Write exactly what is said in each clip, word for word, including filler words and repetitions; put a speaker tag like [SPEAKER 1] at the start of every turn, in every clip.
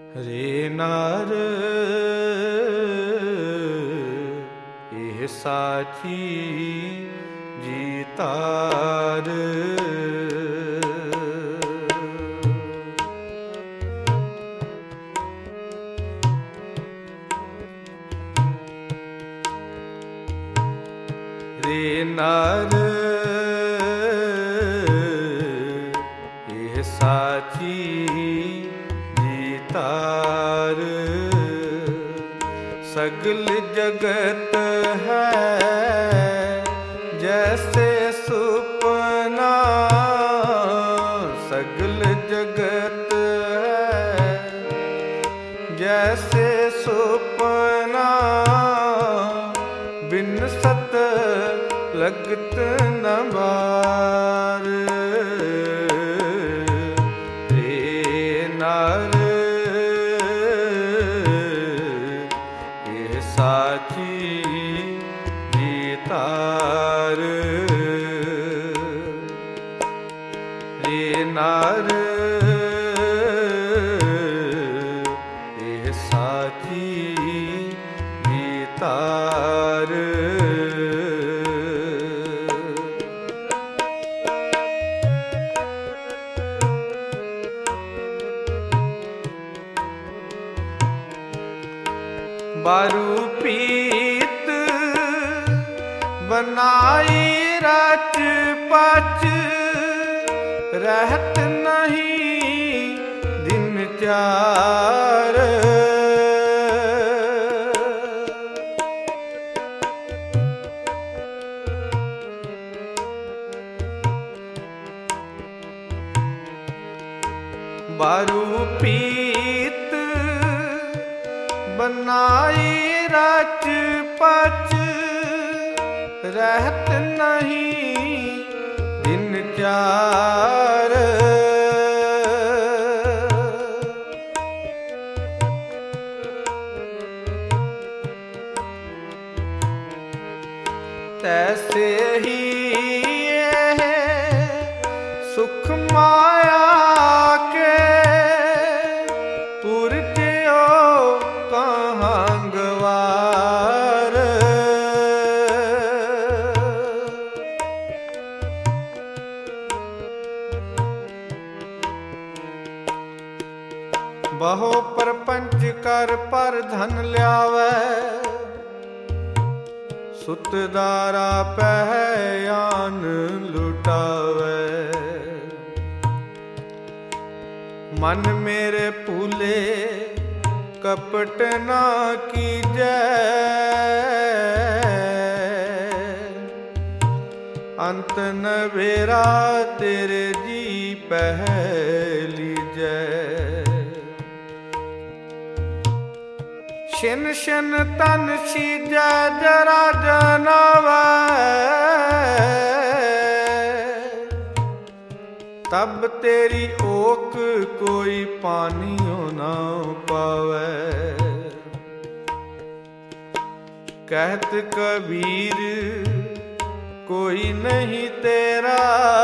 [SPEAKER 1] ਰੇ ਨਰ ਇਹ ਸਾਚੀ ਜੀ ਤਾਰ, ਰੇ ਨਰ ਇਹ ਸਾਚੀ ਜੀ ਤਾਰ, सगल जगत है जैसे सुपना, सगल जगत है जैसे सुपना, बिन सत लगत न बार, रे नर साची जी तार, रे नर ये साची जी तार, बारू पीत बनाई रच पच, रहत नहीं दिन चार, बारू पीत बनाई रच पच, रहत नहीं दिन चार, तैसे ही सुख माया के पुरजो कहाँ गवार, बहु परपंच कर पर धन ल्यावै, सुत दारा पहयान लुटावै, मन मेरे फूले कपट ना कीजै, अंत नबेरा तेरे जी पह लीजै, शिन शिन तन सीजै जरा जनावै, तब तेरी ओक कोई पानियों ना पावै, कहत कबीर कोई नहीं तेरा,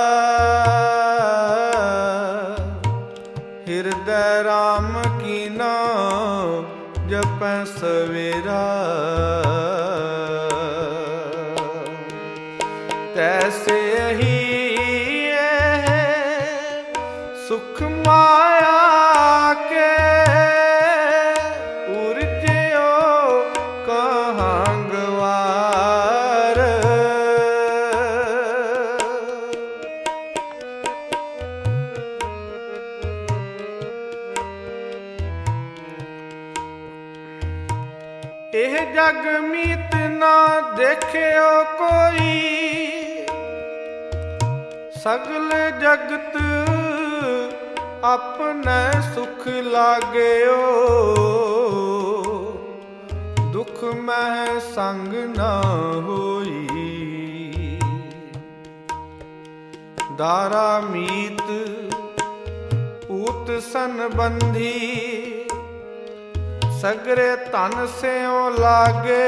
[SPEAKER 1] हृदय राम की नाम जपै सवेरा, तैसे ही सुख माया के उर्जो कहाँ गवार, एह जग मीत ना देखियो कोई, सगल जगत अपने सुख लागेओ, दुख मह संग ना होई, दारा मीत पूत सन बंधी, सगरे धन स्यों लागे,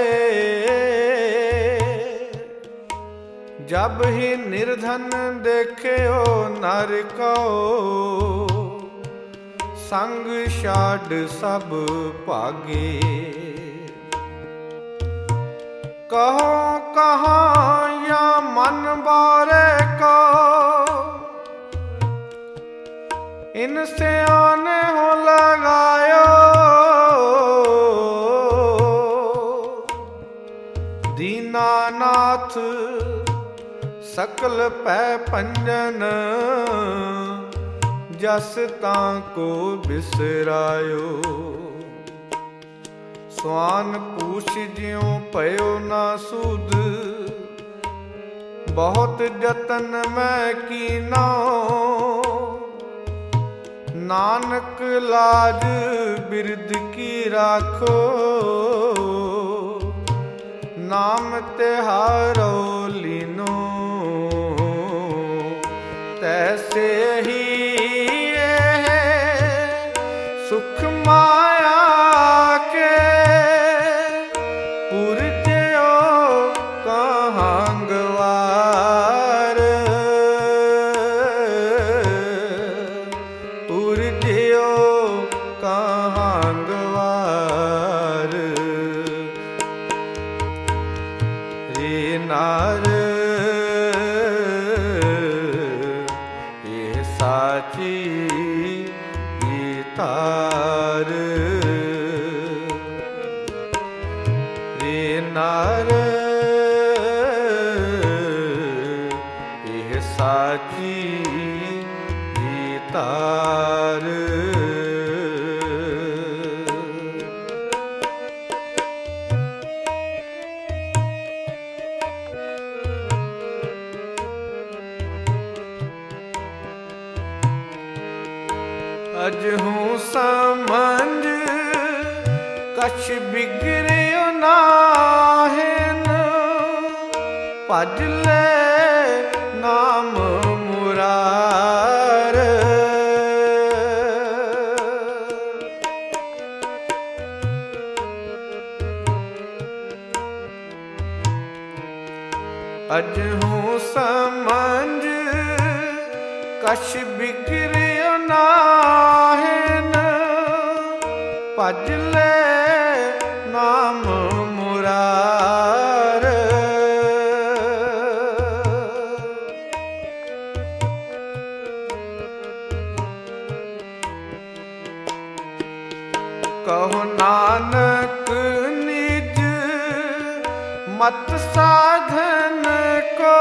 [SPEAKER 1] जब ही निर्धन देख्यो नर को, संग छाड़ सब भागे। कहो कहाँ या मन बारे को, इनसे आने हो लगायो। दीनानाथ सकल पै पंजन, जस ताको बिसरायो। स्वान पूछ ज्यों पयो ना सूद, बहुत जतन मैं कीना। नानक लाज बिरद की राखो, नाम तिहारो लीनो। तैसे ही सुख माया के, पुरजयो कहाँ गवार। पुरजयो कहाँ गवार। रे नार ये साची तार। रे नार यह साची तार। अजहूं समझ कछ बिगड़ियो नाहिन, भज ले नाम मुरार। अजहूं समझ कछ बिगड़ियो नाहिन, भज ले नाम मुरार। कहो नानक निज मत साधन को,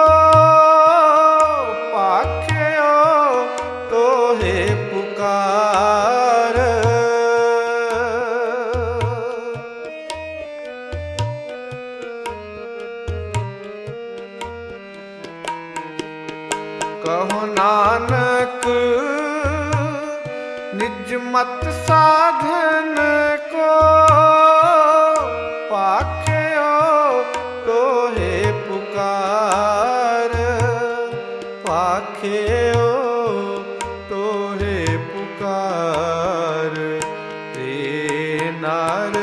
[SPEAKER 1] पाख्यो तो हे पुकार। कहो नानक निज मत साधन को, पाख्यो तो हे पुकार। पाख्यो तो हे पुकार। रे नार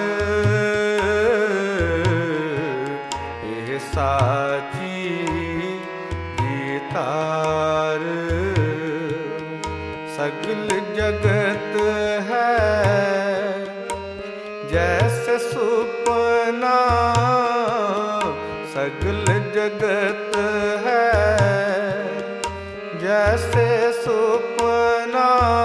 [SPEAKER 1] ये साची तार। सगल जगत है जैसे सुपना, सगल जगत है जैसे सुपना।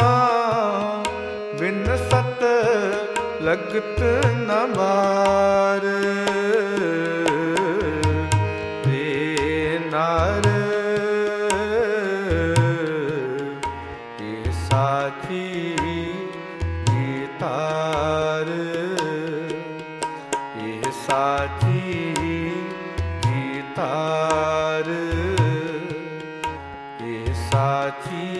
[SPEAKER 1] बिन सत लगत न बार। रे नार ये साची तार। ये साची तार। ये साची